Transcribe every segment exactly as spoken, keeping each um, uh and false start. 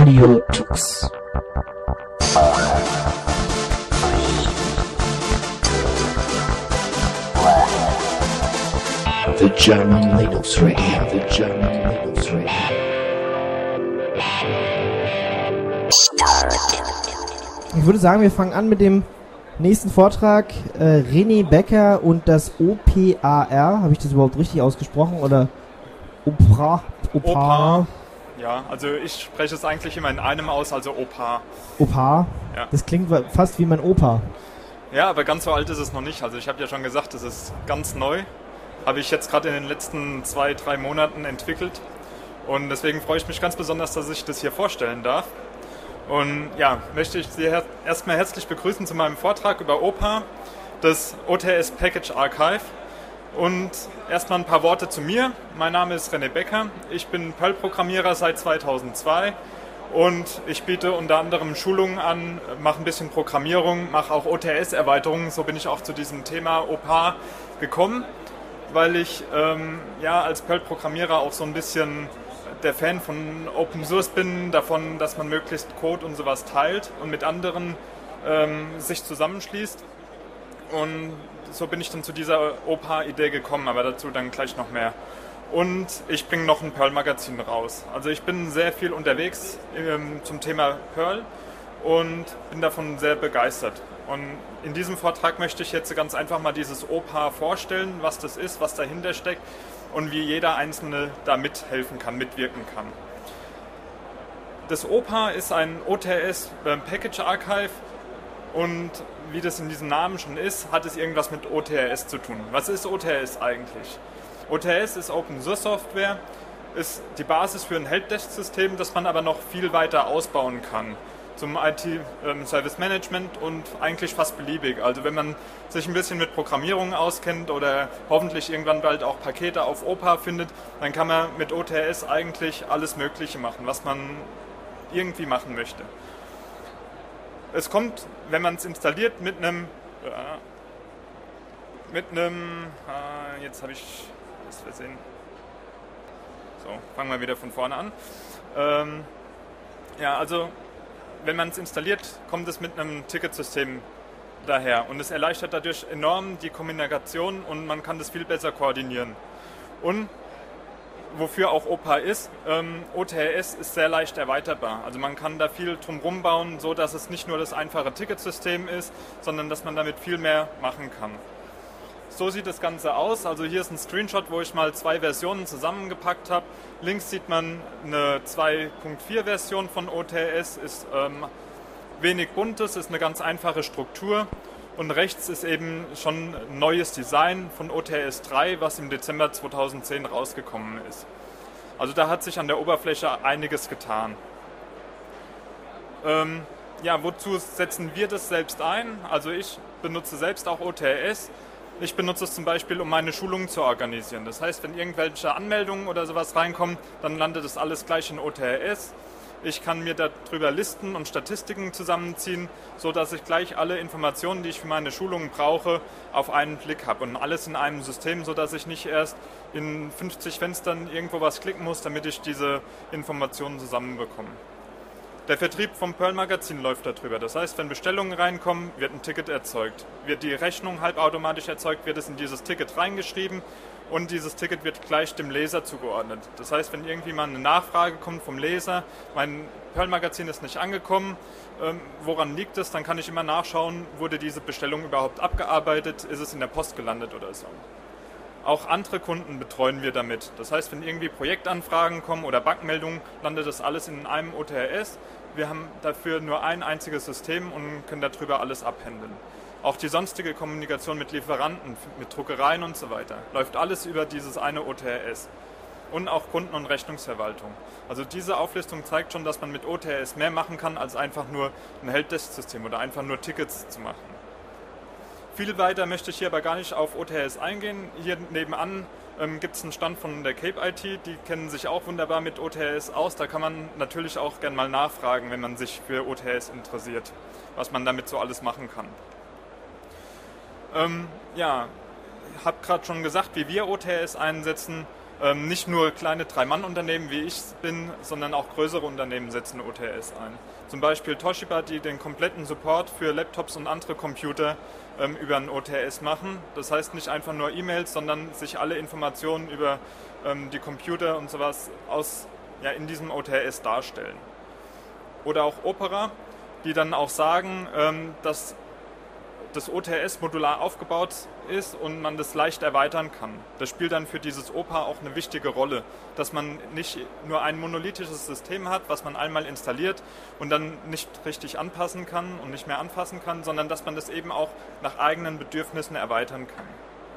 Audiotux. The German Linux Radio, the German Linux Radio. Ich würde sagen, wir fangen an mit dem nächsten Vortrag. Äh, René Becker und das O P A R. Habe ich das überhaupt richtig ausgesprochen? Oder Opera? Opa. Ja, also ich spreche es eigentlich immer in einem aus, also Opa. Opa? Ja. Das klingt fast wie mein Opa. Ja, aber ganz so alt ist es noch nicht. Also ich habe ja schon gesagt, es ist ganz neu. Habe ich jetzt gerade in den letzten zwei, drei Monaten entwickelt. Und deswegen freue ich mich ganz besonders, dass ich das hier vorstellen darf. Und ja, möchte ich Sie her- erstmal herzlich begrüßen zu meinem Vortrag über O P A, das O T S Package Archive. Und erstmal ein paar Worte zu mir. Mein Name ist René Becker. Ich bin Perl-Programmierer seit zweitausendzwei und ich biete unter anderem Schulungen an, mache ein bisschen Programmierung, mache auch O T S-Erweiterungen. So bin ich auch zu diesem Thema O P A gekommen, weil ich ähm, ja, als Perl-Programmierer auch so ein bisschen der Fan von Open Source bin, davon, dass man möglichst Code und sowas teilt und mit anderen ähm, sich zusammenschließt. Und so bin ich dann zu dieser O P A-Idee gekommen, aber dazu dann gleich noch mehr. Und ich bringe noch ein Perl-Magazin raus. Also ich bin sehr viel unterwegs ähm, zum Thema Perl und bin davon sehr begeistert. Und in diesem Vortrag möchte ich jetzt ganz einfach mal dieses O P A vorstellen, was das ist, was dahinter steckt und wie jeder Einzelne da mithelfen kann, mitwirken kann. Das O P A ist ein O T S Package Archive und wie das in diesem Namen schon ist, hat es irgendwas mit O T R S zu tun. Was ist O T R S eigentlich? O T R S ist Open Source Software, ist die Basis für ein Helpdesk-System, das man aber noch viel weiter ausbauen kann. Zum I T-Service Management und eigentlich fast beliebig. Also wenn man sich ein bisschen mit Programmierung auskennt oder hoffentlich irgendwann bald auch Pakete auf O P A findet, dann kann man mit O T R S eigentlich alles Mögliche machen, was man irgendwie machen möchte. Es kommt, wenn man es installiert, mit einem, äh, mit einem, äh, jetzt habe ich das versehen. So, fangen wir wieder von vorne an. Ähm, ja, also wenn man es installiert, kommt es mit einem Ticketsystem daher und es erleichtert dadurch enorm die Kommunikation und man kann das viel besser koordinieren. Und wofür auch O P A ist, ähm, O T R S ist sehr leicht erweiterbar. Also man kann da viel drumherum bauen, so dass es nicht nur das einfache Ticketsystem ist, sondern dass man damit viel mehr machen kann. So sieht das Ganze aus. Also hier ist ein Screenshot, wo ich mal zwei Versionen zusammengepackt habe. Links sieht man eine zwei Punkt vier Version von O T R S, ist ähm, wenig buntes, ist eine ganz einfache Struktur. Und rechts ist eben schon ein neues Design von O T R S drei, was im Dezember zweitausendzehn rausgekommen ist. Also da hat sich an der Oberfläche einiges getan. Ähm, ja, wozu setzen wir das selbst ein? Also ich benutze selbst auch O T R S. Ich benutze es zum Beispiel, um meine Schulungen zu organisieren. Das heißt, wenn irgendwelche Anmeldungen oder sowas reinkommen, dann landet das alles gleich in O T R S. Ich kann mir darüber Listen und Statistiken zusammenziehen, sodass ich gleich alle Informationen, die ich für meine Schulungen brauche, auf einen Blick habe. Und alles in einem System, sodass ich nicht erst in fünfzig Fenstern irgendwo was klicken muss, damit ich diese Informationen zusammenbekomme. Der Vertrieb vom Perl-Magazin läuft darüber. Das heißt, wenn Bestellungen reinkommen, wird ein Ticket erzeugt. Wird die Rechnung halbautomatisch erzeugt, wird es in dieses Ticket reingeschrieben und dieses Ticket wird gleich dem Leser zugeordnet. Das heißt, wenn irgendwie mal eine Nachfrage kommt vom Leser, mein Perl-Magazin ist nicht angekommen, ähm, woran liegt es, dann kann ich immer nachschauen, wurde diese Bestellung überhaupt abgearbeitet, ist es in der Post gelandet oder so. Auch andere Kunden betreuen wir damit. Das heißt, wenn irgendwie Projektanfragen kommen oder Bugmeldungen, landet das alles in einem O T R S. Wir haben dafür nur ein einziges System und können darüber alles abhandeln. Auch die sonstige Kommunikation mit Lieferanten, mit Druckereien und so weiter, läuft alles über dieses eine O T R S. Und auch Kunden- und Rechnungsverwaltung. Also diese Auflistung zeigt schon, dass man mit O T R S mehr machen kann, als einfach nur ein Helpdesk-System oder einfach nur Tickets zu machen. Viel weiter möchte ich hier aber gar nicht auf O T R S eingehen. Hier nebenan ähm, gibt es einen Stand von der Cape I T, die kennen sich auch wunderbar mit O T R S aus. Da kann man natürlich auch gerne mal nachfragen, wenn man sich für O T R S interessiert, was man damit so alles machen kann. Ähm, ja, ich habe gerade schon gesagt, wie wir O T R S einsetzen. Ähm, nicht nur kleine Drei-Mann-Unternehmen, wie ich bin, sondern auch größere Unternehmen setzen O T S ein. Zum Beispiel Toshiba, die den kompletten Support für Laptops und andere Computer ähm, über ein O T S machen. Das heißt nicht einfach nur E-Mails, sondern sich alle Informationen über ähm, die Computer und sowas aus, ja, in diesem O T S darstellen. Oder auch Opera, die dann auch sagen, ähm, dass das O T S modular aufgebaut ist und man das leicht erweitern kann. Das spielt dann für dieses O P A auch eine wichtige Rolle, dass man nicht nur ein monolithisches System hat, was man einmal installiert und dann nicht richtig anpassen kann und nicht mehr anfassen kann, sondern dass man das eben auch nach eigenen Bedürfnissen erweitern kann.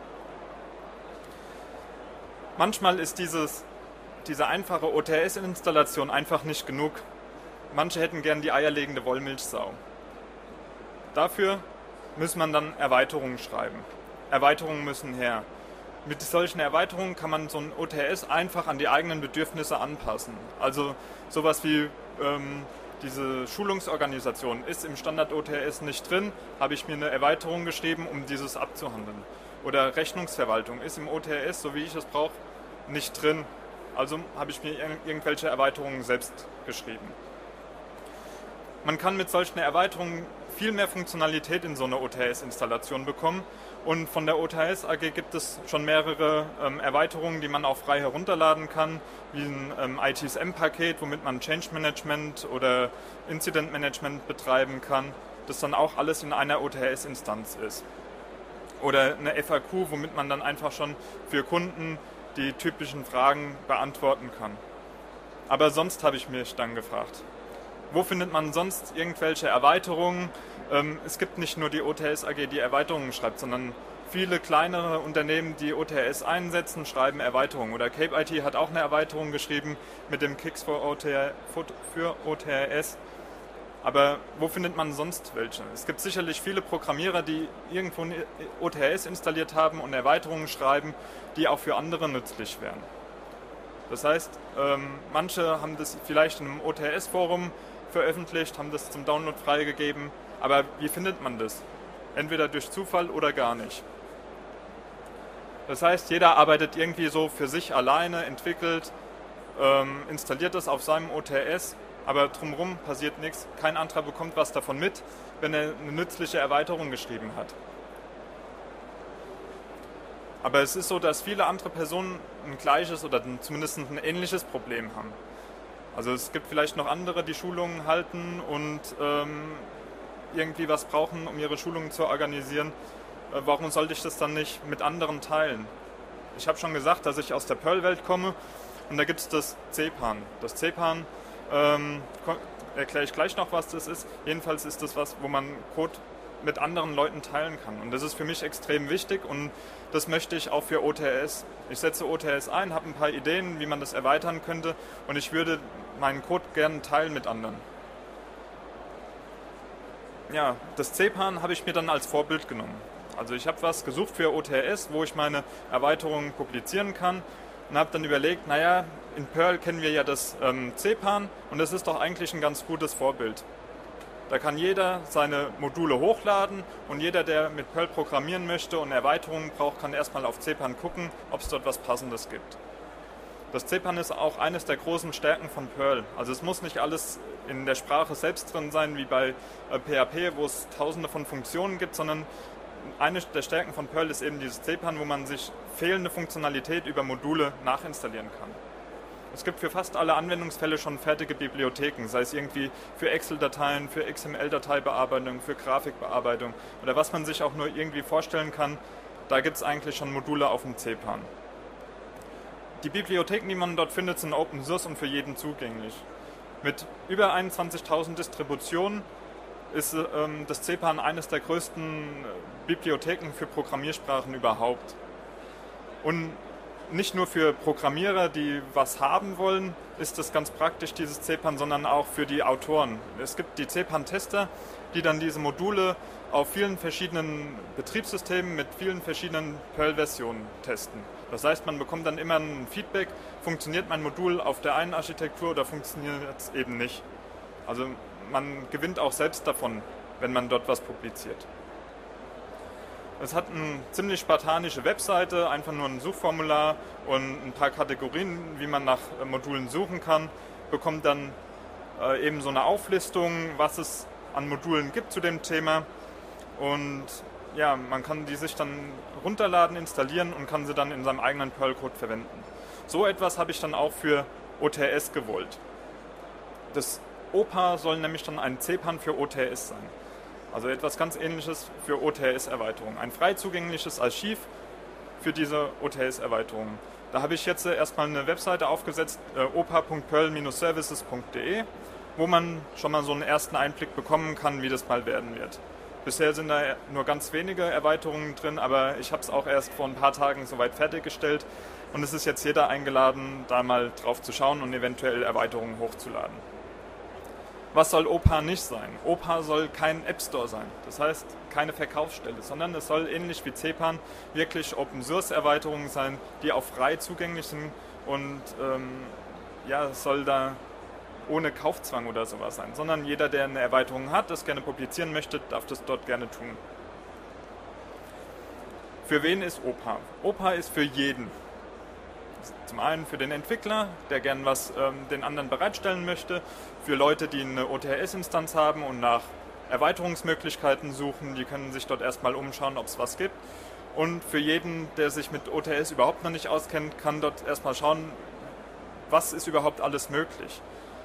Manchmal ist dieses, diese einfache O T S-Installation einfach nicht genug. Manche hätten gern die eierlegende Wollmilchsau. Dafür muss man dann Erweiterungen schreiben. Erweiterungen müssen her. Mit solchen Erweiterungen kann man so ein O T S einfach an die eigenen Bedürfnisse anpassen. Also sowas wie ähm, diese Schulungsorganisation ist im Standard-O T S nicht drin, habe ich mir eine Erweiterung geschrieben, um dieses abzuhandeln. Oder Rechnungsverwaltung ist im O T S, so wie ich es brauche, nicht drin. Also habe ich mir irgendwelche Erweiterungen selbst geschrieben. Man kann mit solchen Erweiterungen viel mehr Funktionalität in so eine O T S-Installation bekommen. Und von der O T S A G gibt es schon mehrere ähm, Erweiterungen, die man auch frei herunterladen kann, wie ein ähm, I T S M-Paket, womit man Change Management oder Incident Management betreiben kann, das dann auch alles in einer O T S-Instanz ist. Oder eine F A Q, womit man dann einfach schon für Kunden die typischen Fragen beantworten kann. Aber sonst habe ich mich dann gefragt, wo findet man sonst irgendwelche Erweiterungen? Ähm, es gibt nicht nur die O T S A G, die Erweiterungen schreibt, sondern viele kleinere Unternehmen, die O T S einsetzen, schreiben Erweiterungen. Oder Cape I T hat auch eine Erweiterung geschrieben mit dem Kix für O T S. Aber wo findet man sonst welche? Es gibt sicherlich viele Programmierer, die irgendwo ein O T S installiert haben und Erweiterungen schreiben, die auch für andere nützlich wären. Das heißt, ähm, manche haben das vielleicht in einem O T S-Forum veröffentlicht, haben das zum Download freigegeben, aber wie findet man das? Entweder durch Zufall oder gar nicht. Das heißt, jeder arbeitet irgendwie so für sich alleine, entwickelt, ähm, installiert das auf seinem O T S, aber drumherum passiert nichts. Kein anderer bekommt was davon mit, wenn er eine nützliche Erweiterung geschrieben hat. Aber es ist so, dass viele andere Personen ein gleiches oder zumindest ein ähnliches Problem haben. Also es gibt vielleicht noch andere, die Schulungen halten und ähm, irgendwie was brauchen, um ihre Schulungen zu organisieren. Äh, warum sollte ich das dann nicht mit anderen teilen? Ich habe schon gesagt, dass ich aus der Perl-Welt komme und da gibt es das C P A N. Das C P A N, ähm, erkläre ich gleich noch, was das ist. Jedenfalls ist das was, wo man Code mit anderen Leuten teilen kann. Und das ist für mich extrem wichtig und das möchte ich auch für O T S. Ich setze O T S ein, habe ein paar Ideen, wie man das erweitern könnte und ich würde meinen Code gerne teilen mit anderen. Ja, das C P A N habe ich mir dann als Vorbild genommen. Also ich habe was gesucht für O T S, wo ich meine Erweiterungen publizieren kann und habe dann überlegt, naja, in Perl kennen wir ja das ähm, C P A N und das ist doch eigentlich ein ganz gutes Vorbild. Da kann jeder seine Module hochladen und jeder, der mit Perl programmieren möchte und Erweiterungen braucht, kann erstmal auf C P A N gucken, ob es dort was Passendes gibt. Das C P A N ist auch eines der großen Stärken von Perl. Also es muss nicht alles in der Sprache selbst drin sein, wie bei äh, P H P, wo es tausende von Funktionen gibt, sondern eine der Stärken von Perl ist eben dieses C P A N, wo man sich fehlende Funktionalität über Module nachinstallieren kann. Es gibt für fast alle Anwendungsfälle schon fertige Bibliotheken, sei es irgendwie für Excel-Dateien, für X M L-Dateibearbeitung, für Grafikbearbeitung oder was man sich auch nur irgendwie vorstellen kann, da gibt es eigentlich schon Module auf dem C P A N. Die Bibliotheken, die man dort findet, sind Open Source und für jeden zugänglich. Mit über einundzwanzigtausend Distributionen ist ähm, das C P A N eines der größten Bibliotheken für Programmiersprachen überhaupt. Und nicht nur für Programmierer, die was haben wollen, ist das ganz praktisch, dieses C P A N, sondern auch für die Autoren. Es gibt die C P A N-Tester, die dann diese Module auf vielen verschiedenen Betriebssystemen mit vielen verschiedenen Perl-Versionen testen. Das heißt, man bekommt dann immer ein Feedback, funktioniert mein Modul auf der einen Architektur oder funktioniert es eben nicht. Also man gewinnt auch selbst davon, wenn man dort was publiziert. Es hat eine ziemlich spartanische Webseite, einfach nur ein Suchformular und ein paar Kategorien, wie man nach Modulen suchen kann. Bekommt dann äh, eben so eine Auflistung, was es an Modulen gibt zu dem Thema. Und ja, man kann die sich dann runterladen, installieren und kann sie dann in seinem eigenen Perl-Code verwenden. So etwas habe ich dann auch für O T S gewollt. Das O P A soll nämlich dann ein C PAN für O T S sein. Also etwas ganz Ähnliches für O T S-Erweiterungen. Ein frei zugängliches Archiv für diese O T S-Erweiterungen. Da habe ich jetzt erstmal eine Webseite aufgesetzt, äh, opa punkt perl Bindestrich services punkt de, wo man schon mal so einen ersten Einblick bekommen kann, wie das mal werden wird. Bisher sind da nur ganz wenige Erweiterungen drin, aber ich habe es auch erst vor ein paar Tagen soweit fertiggestellt und es ist jetzt jeder eingeladen, da mal drauf zu schauen und eventuell Erweiterungen hochzuladen. Was soll O P A nicht sein? O P A soll kein App Store sein, das heißt keine Verkaufsstelle, sondern es soll ähnlich wie C PAN wirklich Open Source Erweiterungen sein, die auch frei zugänglich sind und ähm, ja, es soll da ohne Kaufzwang oder sowas sein, sondern jeder, der eine Erweiterung hat, das gerne publizieren möchte, darf das dort gerne tun. Für wen ist O P A? O P A ist für jeden. Zum einen für den Entwickler, der gern was ähm, den anderen bereitstellen möchte, für Leute, die eine O T S-Instanz haben und nach Erweiterungsmöglichkeiten suchen, die können sich dort erstmal umschauen, ob es was gibt. Und für jeden, der sich mit O T S überhaupt noch nicht auskennt, kann dort erstmal schauen, was ist überhaupt alles möglich.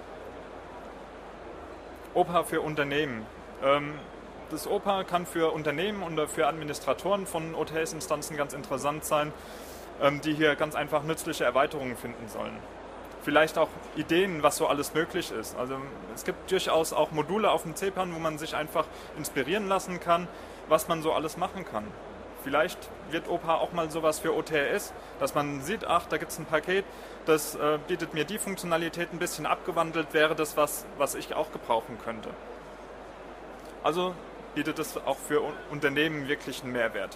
O P A für Unternehmen. Ähm, das O P A kann für Unternehmen und für Administratoren von O T S-Instanzen ganz interessant sein, ähm, die hier ganz einfach nützliche Erweiterungen finden sollen. Vielleicht auch Ideen, was so alles möglich ist. Also es gibt durchaus auch Module auf dem C PAN, wo man sich einfach inspirieren lassen kann, was man so alles machen kann. Vielleicht wird O P A auch mal sowas für O T S, dass man sieht, ach, da gibt es ein Paket, das äh, bietet mir die Funktionalität ein bisschen abgewandelt, wäre das was, was ich auch gebrauchen könnte. Also bietet es auch für Unternehmen wirklich einen Mehrwert.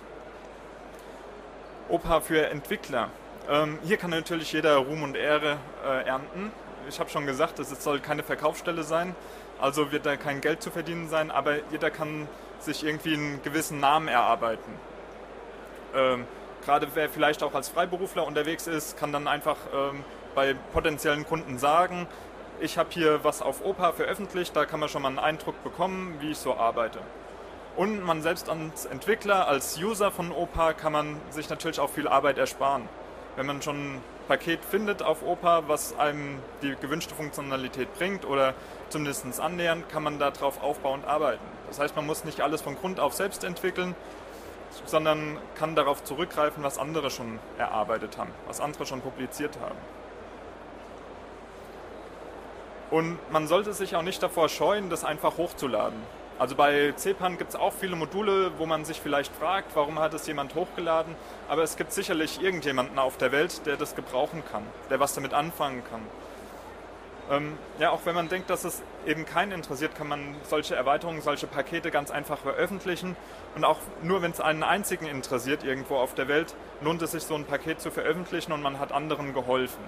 O P A für Entwickler. Ähm, hier kann natürlich jeder Ruhm und Ehre äh, ernten. Ich habe schon gesagt, es soll keine Verkaufsstelle sein, also wird da kein Geld zu verdienen sein, aber jeder kann sich irgendwie einen gewissen Namen erarbeiten. Ähm, gerade wer vielleicht auch als Freiberufler unterwegs ist, kann dann einfach ähm, bei potenziellen Kunden sagen, ich habe hier was auf O P A veröffentlicht, da kann man schon mal einen Eindruck bekommen, wie ich so arbeite. Und man selbst als Entwickler, als User von O P A kann man sich natürlich auch viel Arbeit ersparen. Wenn man schon ein Paket findet auf O P A, was einem die gewünschte Funktionalität bringt oder zumindest annähernd, kann man darauf aufbauend arbeiten. Das heißt, man muss nicht alles von Grund auf selbst entwickeln, sondern kann darauf zurückgreifen, was andere schon erarbeitet haben, was andere schon publiziert haben. Und man sollte sich auch nicht davor scheuen, das einfach hochzuladen. Also bei C PAN gibt es auch viele Module, wo man sich vielleicht fragt, warum hat es jemand hochgeladen, aber es gibt sicherlich irgendjemanden auf der Welt, der das gebrauchen kann, der was damit anfangen kann. Ähm, ja, auch wenn man denkt, dass es eben keinen interessiert, kann man solche Erweiterungen, solche Pakete ganz einfach veröffentlichen. Und auch nur wenn es einen einzigen interessiert irgendwo auf der Welt, lohnt es sich, so ein Paket zu veröffentlichen und man hat anderen geholfen.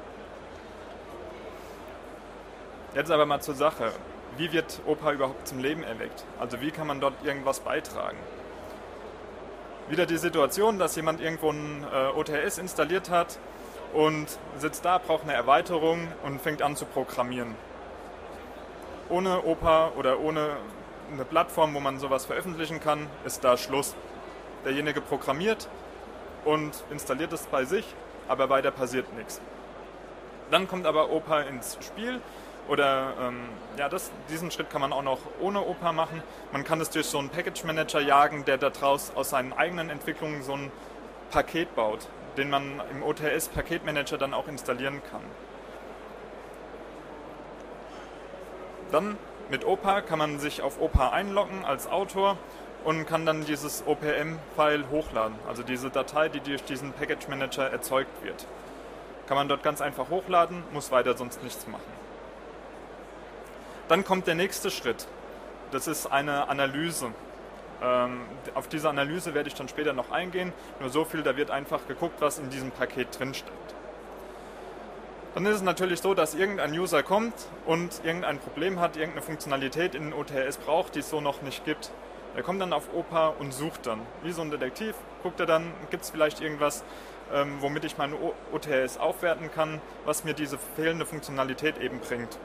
Jetzt aber mal zur Sache. Wie wird O P A überhaupt zum Leben erweckt? Also wie kann man dort irgendwas beitragen? Wieder die Situation, dass jemand irgendwo ein äh, O T S installiert hat und sitzt da, braucht eine Erweiterung und fängt an zu programmieren. Ohne O P A oder ohne eine Plattform, wo man sowas veröffentlichen kann, ist da Schluss. Derjenige programmiert und installiert es bei sich, aber weiter passiert nichts. Dann kommt aber O P A ins Spiel. Oder ähm, ja, das, diesen Schritt kann man auch noch ohne O P A machen. Man kann es durch so einen Package Manager jagen, der daraus aus seinen eigenen Entwicklungen so ein Paket baut, den man im O T S-Paketmanager dann auch installieren kann. Dann mit O P A kann man sich auf O P A einloggen als Autor und kann dann dieses O P M-File hochladen, also diese Datei, die durch diesen Package Manager erzeugt wird. Kann man dort ganz einfach hochladen, muss weiter sonst nichts machen. Dann kommt der nächste Schritt. Das ist eine Analyse. Ähm, auf diese Analyse werde ich dann später noch eingehen. Nur so viel, da wird einfach geguckt, was in diesem Paket drinsteckt. Dann ist es natürlich so, dass irgendein User kommt und irgendein Problem hat, irgendeine Funktionalität in O T S braucht, die es so noch nicht gibt. Er kommt dann auf Opa und sucht dann. Wie so ein Detektiv guckt er dann, gibt es vielleicht irgendwas, ähm, womit ich meine O T S aufwerten kann, was mir diese fehlende Funktionalität eben bringt.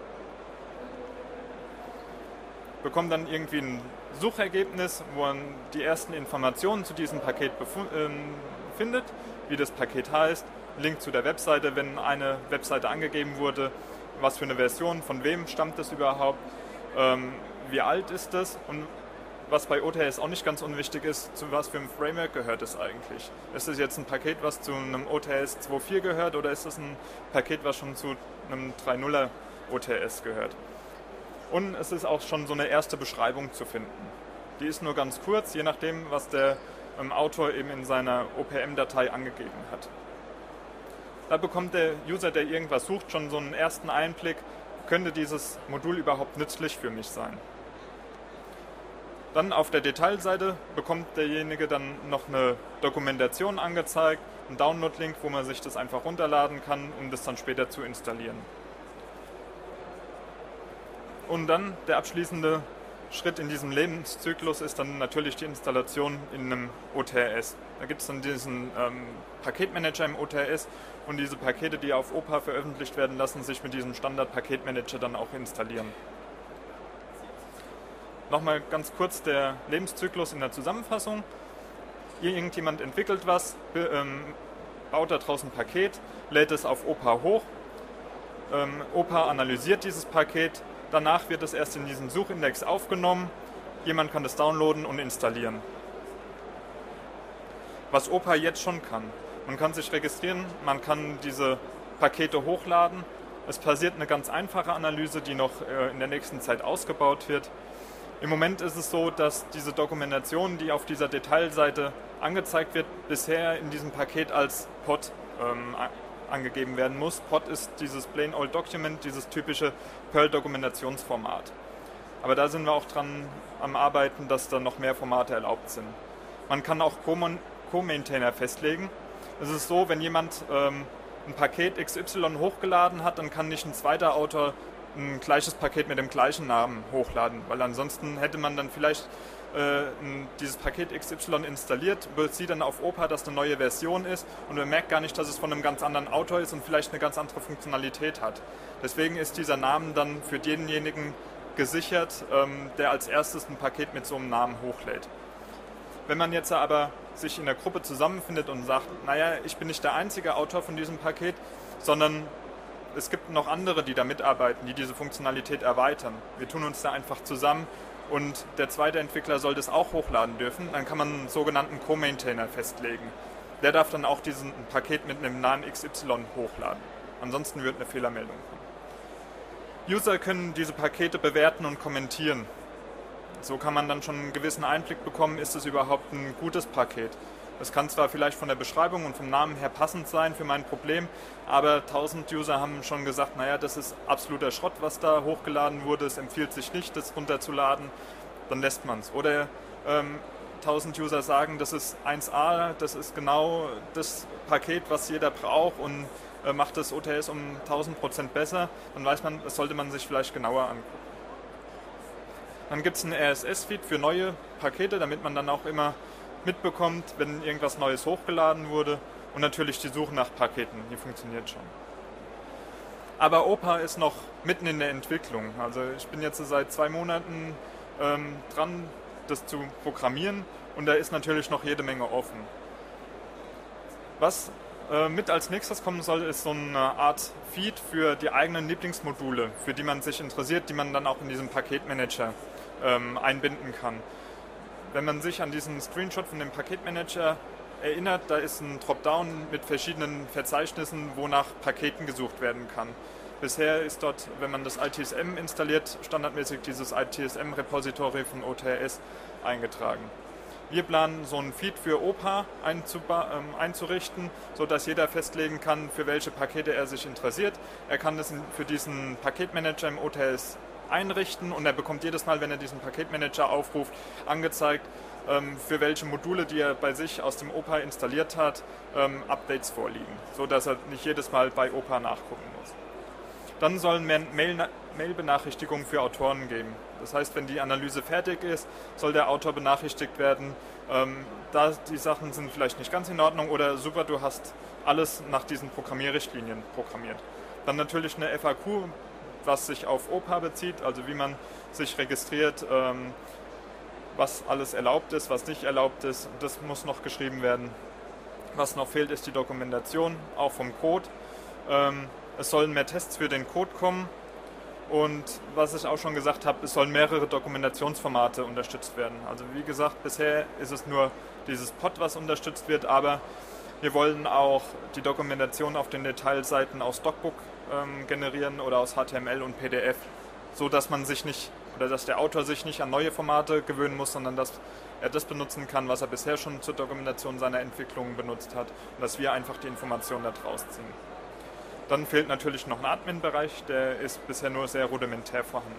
Bekommt dann irgendwie ein Suchergebnis, wo man die ersten Informationen zu diesem Paket äh, findet, wie das Paket heißt, Link zu der Webseite, wenn eine Webseite angegeben wurde, was für eine Version, von wem stammt das überhaupt, ähm, wie alt ist das und was bei O T S auch nicht ganz unwichtig ist, zu was für einem Framework gehört es eigentlich. Ist das jetzt ein Paket, was zu einem O T S zwei Punkt vier gehört oder ist das ein Paket, was schon zu einem drei Punkt null O T S gehört? Und es ist auch schon so eine erste Beschreibung zu finden. Die ist nur ganz kurz, je nachdem, was der ähm, Autor eben in seiner O P M-Datei angegeben hat. Da bekommt der User, der irgendwas sucht, schon so einen ersten Einblick, könnte dieses Modul überhaupt nützlich für mich sein. Dann auf der Detailseite bekommt derjenige dann noch eine Dokumentation angezeigt, einen Download-Link, wo man sich das einfach runterladen kann, um das dann später zu installieren. Und dann der abschließende Schritt in diesem Lebenszyklus ist dann natürlich die Installation in einem O T S. Da gibt es dann diesen ähm, Paketmanager im O T S und diese Pakete, die auf Opa veröffentlicht werden, lassen sich mit diesem Standard-Paketmanager dann auch installieren. Nochmal ganz kurz der Lebenszyklus in der Zusammenfassung. Hier irgendjemand entwickelt was, be, ähm, baut da draußen ein Paket, lädt es auf Opa hoch. Ähm, Opa analysiert dieses Paket, danach wird es erst in diesen Suchindex aufgenommen. Jemand kann das downloaden und installieren. Was Opa jetzt schon kann. Man kann sich registrieren, man kann diese Pakete hochladen. Es passiert eine ganz einfache Analyse, die noch äh, in der nächsten Zeit ausgebaut wird. Im Moment ist es so, dass diese Dokumentation, die auf dieser Detailseite angezeigt wird, bisher in diesem Paket als P O D ähm, angegeben werden muss. P O D ist dieses Plain Old Document, dieses typische Perl-Dokumentationsformat. Aber da sind wir auch dran am Arbeiten, dass da noch mehr Formate erlaubt sind. Man kann auch Co-Maintainer festlegen. Es ist so, wenn jemand ähm, ein Paket X Y hochgeladen hat, dann kann nicht ein zweiter Autor ein gleiches Paket mit dem gleichen Namen hochladen, weil ansonsten hätte man dann vielleicht äh, dieses Paket X Y installiert, sieht dann auf Opa, dass eine neue Version ist und man merkt gar nicht, dass es von einem ganz anderen Autor ist und vielleicht eine ganz andere Funktionalität hat. Deswegen ist dieser Name dann für denjenigen gesichert, ähm, der als erstes ein Paket mit so einem Namen hochlädt. Wenn man jetzt aber sich in der Gruppe zusammenfindet und sagt, naja, ich bin nicht der einzige Autor von diesem Paket, sondern es gibt noch andere, die da mitarbeiten, die diese Funktionalität erweitern. Wir tun uns da einfach zusammen und der zweite Entwickler soll das auch hochladen dürfen. Dann kann man einen sogenannten Co-Maintainer festlegen. Der darf dann auch diesen Paket mit einem Namen X Y hochladen. Ansonsten wird eine Fehlermeldung kommen. User können diese Pakete bewerten und kommentieren. So kann man dann schon einen gewissen Einblick bekommen, ist es überhaupt ein gutes Paket. Es kann zwar vielleicht von der Beschreibung und vom Namen her passend sein für mein Problem, aber tausend User haben schon gesagt, naja, das ist absoluter Schrott, was da hochgeladen wurde, es empfiehlt sich nicht, das runterzuladen, dann lässt man es. Oder ähm, tausend User sagen, das ist eins A, das ist genau das Paket, was jeder braucht und äh, macht das O T S um tausend Prozent besser, dann weiß man, das sollte man sich vielleicht genauer angucken. Dann gibt es einen R S S-Feed für neue Pakete, damit man dann auch immer mitbekommt, wenn irgendwas Neues hochgeladen wurde und natürlich die Suche nach Paketen, die funktioniert schon. Aber Opa ist noch mitten in der Entwicklung, also ich bin jetzt seit zwei Monaten ähm, dran, das zu programmieren und da ist natürlich noch jede Menge offen. Was äh, mit als nächstes kommen soll, ist so eine Art Feed für die eigenen Lieblingsmodule, für die man sich interessiert, die man dann auch in diesem Paketmanager ähm, einbinden kann. Wenn man sich an diesen Screenshot von dem Paketmanager erinnert, da ist ein Dropdown mit verschiedenen Verzeichnissen, wo nach Paketen gesucht werden kann. Bisher ist dort, wenn man das I T S M installiert, standardmäßig dieses I T S M-Repository von O T S eingetragen. Wir planen, so einen Feed für Opa einzurichten, sodass jeder festlegen kann, für welche Pakete er sich interessiert. Er kann das für diesen Paketmanager im O T S einrichten und er bekommt jedes Mal, wenn er diesen Paketmanager aufruft, angezeigt, ähm, für welche Module, die er bei sich aus dem Opa installiert hat, ähm, Updates vorliegen, sodass er nicht jedes Mal bei Opa nachgucken muss. Dann sollen mehr Mail, Mail-Benachrichtigungen für Autoren geben. Das heißt, wenn die Analyse fertig ist, soll der Autor benachrichtigt werden, ähm, da die Sachen sind vielleicht nicht ganz in Ordnung oder super, du hast alles nach diesen Programmierrichtlinien programmiert. Dann natürlich eine F A Q, was sich auf O P A bezieht, also wie man sich registriert, ähm, was alles erlaubt ist, was nicht erlaubt ist. Das muss noch geschrieben werden. Was noch fehlt, ist die Dokumentation, auch vom Code. Ähm, es sollen mehr Tests für den Code kommen. Und was ich auch schon gesagt habe, es sollen mehrere Dokumentationsformate unterstützt werden. Also wie gesagt, bisher ist es nur dieses P O D, was unterstützt wird, aber wir wollen auch die Dokumentation auf den Detailseiten aus DocBook ähm, generieren oder aus H T M L und P D F, so dass man sich nicht oder dass der Autor sich nicht an neue Formate gewöhnen muss, sondern dass er das benutzen kann, was er bisher schon zur Dokumentation seiner Entwicklung benutzt hat und dass wir einfach die Informationen daraus ziehen. Dann fehlt natürlich noch ein Admin-Bereich, der ist bisher nur sehr rudimentär vorhanden.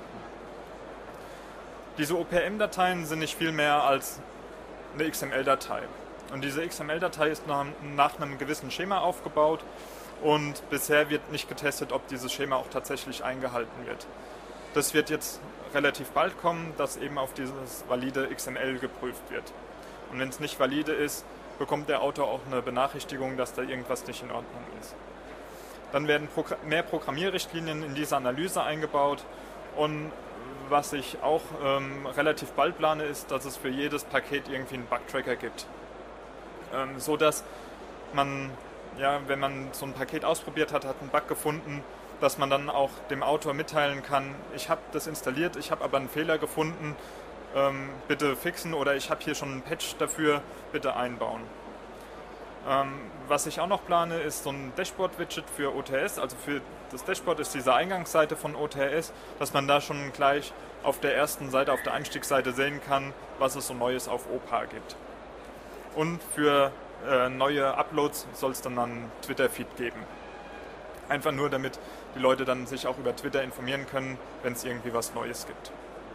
Diese O P M Dateien sind nicht viel mehr als eine X M L-Datei. Und diese X M L-Datei ist nach, nach einem gewissen Schema aufgebaut und bisher wird nicht getestet, ob dieses Schema auch tatsächlich eingehalten wird. Das wird jetzt relativ bald kommen, dass eben auf dieses valide X M L geprüft wird. Und wenn es nicht valide ist, bekommt der Autor auch eine Benachrichtigung, dass da irgendwas nicht in Ordnung ist. Dann werden mehr Programmierrichtlinien in diese Analyse eingebaut und was ich auch ähm, relativ bald plane, ist, dass es für jedes Paket irgendwie einen Bug-Tracker gibt. Ähm, so dass man, ja, wenn man so ein Paket ausprobiert hat, hat einen Bug gefunden, dass man dann auch dem Autor mitteilen kann, ich habe das installiert, ich habe aber einen Fehler gefunden, ähm, bitte fixen oder ich habe hier schon einen Patch dafür, bitte einbauen. Ähm, was ich auch noch plane, ist so ein Dashboard-Widget für O T S. Also für das Dashboard ist diese Eingangsseite von O T S, dass man da schon gleich auf der ersten Seite, auf der Einstiegsseite sehen kann, was es so Neues auf O P A gibt. Und für äh, neue Uploads soll es dann einen Twitter-Feed geben. Einfach nur, damit die Leute dann sich auch über Twitter informieren können, wenn es irgendwie was Neues gibt.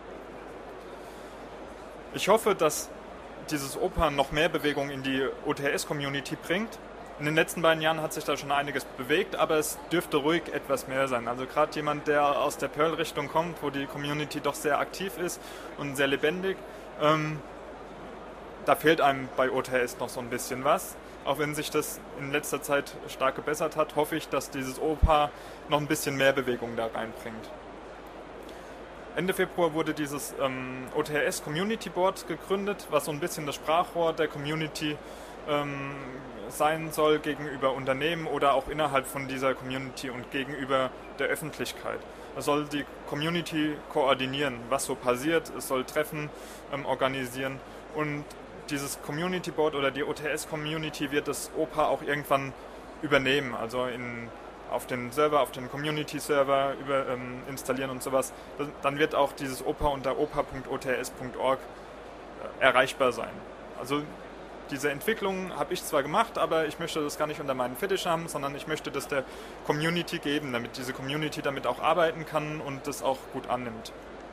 Ich hoffe, dass dieses O P A noch mehr Bewegung in die O T S-Community bringt. In den letzten beiden Jahren hat sich da schon einiges bewegt, aber es dürfte ruhig etwas mehr sein. Also gerade jemand, der aus der Perl-Richtung kommt, wo die Community doch sehr aktiv ist und sehr lebendig, ähm, da fehlt einem bei O T S noch so ein bisschen was. Auch wenn sich das in letzter Zeit stark gebessert hat, hoffe ich, dass dieses O P A noch ein bisschen mehr Bewegung da reinbringt. Ende Februar wurde dieses ähm, O T S Community Board gegründet, was so ein bisschen das Sprachrohr der Community ähm, sein soll gegenüber Unternehmen oder auch innerhalb von dieser Community und gegenüber der Öffentlichkeit. Es soll die Community koordinieren, was so passiert, es soll Treffen ähm, organisieren und dieses Community Board oder die O T S Community wird das O P A auch irgendwann übernehmen, also in auf den Server, auf den Community-Server über, ähm, installieren und sowas, dann wird auch dieses O P A unter o p a punkt o t s punkt org äh, erreichbar sein. Also diese Entwicklung habe ich zwar gemacht, aber ich möchte das gar nicht unter meinen Fetisch haben, sondern ich möchte das der Community geben, damit diese Community damit auch arbeiten kann und das auch gut annimmt.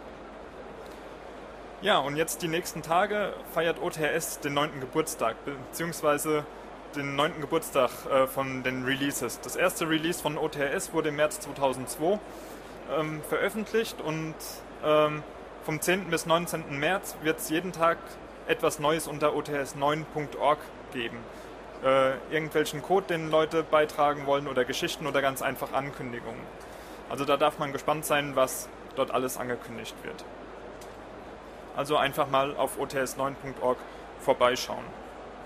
Ja, und jetzt die nächsten Tage feiert O T S den neunten Geburtstag, beziehungsweise den neunten Geburtstag äh, von den Releases. Das erste Release von O T S wurde im März zweitausendzwei ähm, veröffentlicht und ähm, vom zehnten bis neunzehnten März wird es jeden Tag etwas Neues unter o t s neun punkt org geben. Äh, irgendwelchen Code, den Leute beitragen wollen oder Geschichten oder ganz einfach Ankündigungen. Also da darf man gespannt sein, was dort alles angekündigt wird. Also einfach mal auf o t s neun punkt org vorbeischauen.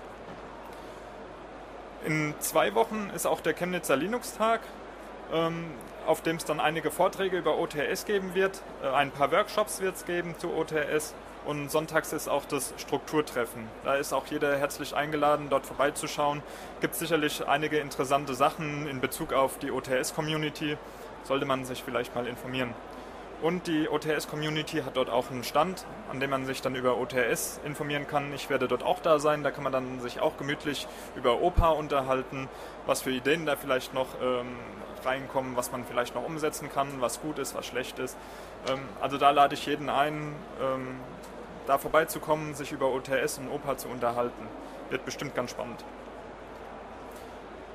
In zwei Wochen ist auch der Chemnitzer Linux-Tag, ähm, auf dem es dann einige Vorträge über O T S geben wird. Äh, ein paar Workshops wird es geben zu O T S und sonntags ist auch das Strukturtreffen. Da ist auch jeder herzlich eingeladen, dort vorbeizuschauen. Gibt sicherlich einige interessante Sachen in Bezug auf die O T S-Community. Sollte man sich vielleicht mal informieren. Und die O T S-Community hat dort auch einen Stand, an dem man sich dann über O T S informieren kann. Ich werde dort auch da sein, da kann man dann sich auch gemütlich über O P A unterhalten, was für Ideen da vielleicht noch ähm, reinkommen, was man vielleicht noch umsetzen kann, was gut ist, was schlecht ist. Ähm, also da lade ich jeden ein, ähm, da vorbeizukommen, sich über O T S und O P A zu unterhalten. Wird bestimmt ganz spannend.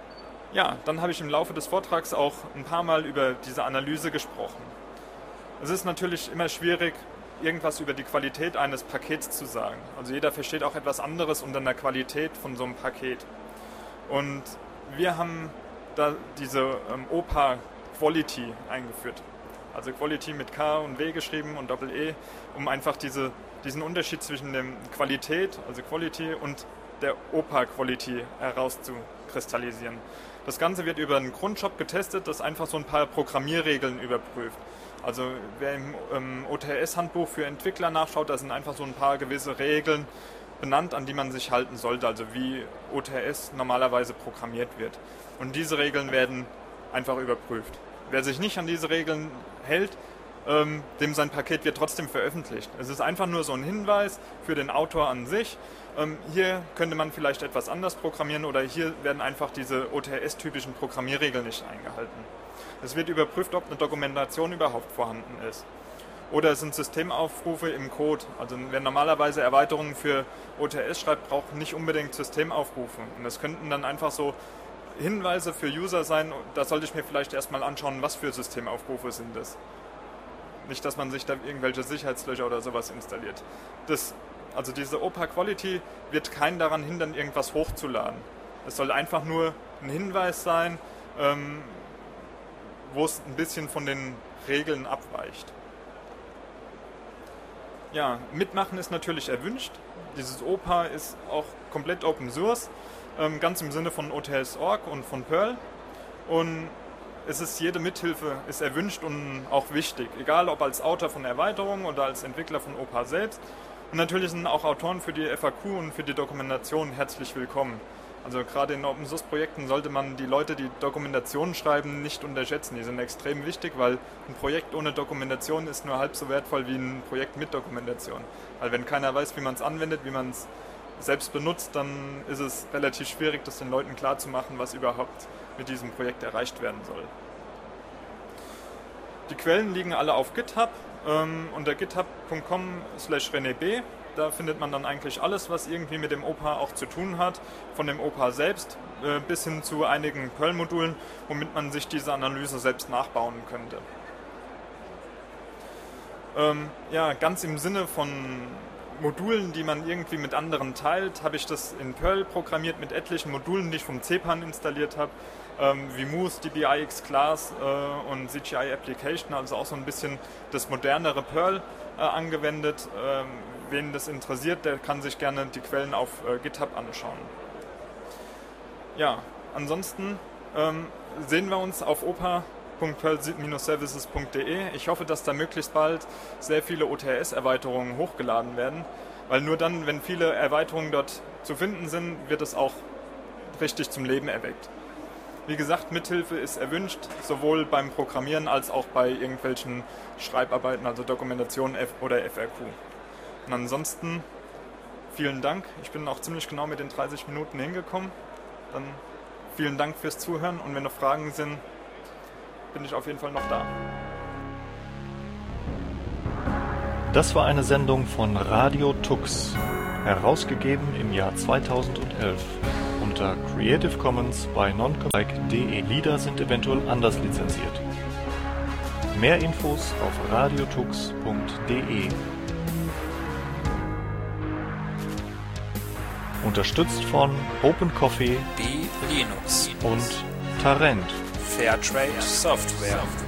Ja, dann habe ich im Laufe des Vortrags auch ein paar Mal über diese Analyse gesprochen. Es ist natürlich immer schwierig, irgendwas über die Qualität eines Pakets zu sagen. Also jeder versteht auch etwas anderes unter einer Qualität von so einem Paket. Und wir haben da diese ähm, O P A Quality eingeführt. Also Quality mit K und W geschrieben und Doppel-E, um einfach diese, diesen Unterschied zwischen der Qualität, also Quality, und der O P A Quality herauszukristallisieren. Das Ganze wird über einen Grundjob getestet, das einfach so ein paar Programmierregeln überprüft. Also wer im ähm, O T S-Handbuch für Entwickler nachschaut, da sind einfach so ein paar gewisse Regeln benannt, an die man sich halten sollte, also wie O T S normalerweise programmiert wird. Und diese Regeln werden einfach überprüft. Wer sich nicht an diese Regeln hält, ähm, dem sein Paket wird trotzdem veröffentlicht. Es ist einfach nur so ein Hinweis für den Autor an sich. Ähm, hier könnte man vielleicht etwas anders programmieren oder hier werden einfach diese O T S-typischen Programmierregeln nicht eingehalten. Es wird überprüft, ob eine Dokumentation überhaupt vorhanden ist. Oder es sind Systemaufrufe im Code. Also wer normalerweise Erweiterungen für O T S schreibt, braucht nicht unbedingt Systemaufrufe. Und das könnten dann einfach so Hinweise für User sein, da sollte ich mir vielleicht erstmal anschauen, was für Systemaufrufe sind das. Nicht, dass man sich da irgendwelche Sicherheitslöcher oder sowas installiert. Das, also diese O P A Quality wird keinen daran hindern, irgendwas hochzuladen. Es soll einfach nur ein Hinweis sein, ähm, wo es ein bisschen von den Regeln abweicht. Ja, mitmachen ist natürlich erwünscht. Dieses O P A ist auch komplett Open Source, ähm, ganz im Sinne von O T S Punkt org und von Perl. Und es ist jede Mithilfe ist erwünscht und auch wichtig, egal ob als Autor von Erweiterungen oder als Entwickler von O P A selbst. Und natürlich sind auch Autoren für die F A Q und für die Dokumentation herzlich willkommen. Also gerade in Open Source Projekten sollte man die Leute, die Dokumentationen schreiben, nicht unterschätzen. Die sind extrem wichtig, weil ein Projekt ohne Dokumentation ist nur halb so wertvoll wie ein Projekt mit Dokumentation. Weil wenn keiner weiß, wie man es anwendet, wie man es selbst benutzt, dann ist es relativ schwierig, das den Leuten klarzumachen, was überhaupt mit diesem Projekt erreicht werden soll. Die Quellen liegen alle auf GitHub ähm, unter github punkt com slash reneb. Da findet man dann eigentlich alles, was irgendwie mit dem O P A auch zu tun hat, von dem O P A selbst äh, bis hin zu einigen Perl-Modulen, womit man sich diese Analyse selbst nachbauen könnte. Ähm, ja, ganz im Sinne von Modulen, die man irgendwie mit anderen teilt, habe ich das in Perl programmiert mit etlichen Modulen, die ich vom C P A N installiert habe, ähm, wie Moose, D B I X Class äh, und C G I Application, also auch so ein bisschen das modernere Perl äh, angewendet. Ähm, wen das interessiert, der kann sich gerne die Quellen auf äh, GitHub anschauen. Ja, ansonsten ähm, sehen wir uns auf opa punkt perl services punkt de. Ich hoffe, dass da möglichst bald sehr viele O T S-Erweiterungen hochgeladen werden, weil nur dann, wenn viele Erweiterungen dort zu finden sind, wird es auch richtig zum Leben erweckt. Wie gesagt, Mithilfe ist erwünscht, sowohl beim Programmieren als auch bei irgendwelchen Schreibarbeiten, also Dokumentation oder F R Q. Und ansonsten vielen Dank. Ich bin auch ziemlich genau mit den dreißig Minuten hingekommen. Dann vielen Dank fürs Zuhören und wenn noch Fragen sind, bin ich auf jeden Fall noch da. Das war eine Sendung von Radio Tux, herausgegeben im Jahr zweitausendelf unter Creative Commons bei non-commercial punkt de. Lieder sind eventuell anders lizenziert. Mehr Infos auf radiotux punkt de. Unterstützt von Open Coffee, B Linux und Tarent. Fairtrade Software.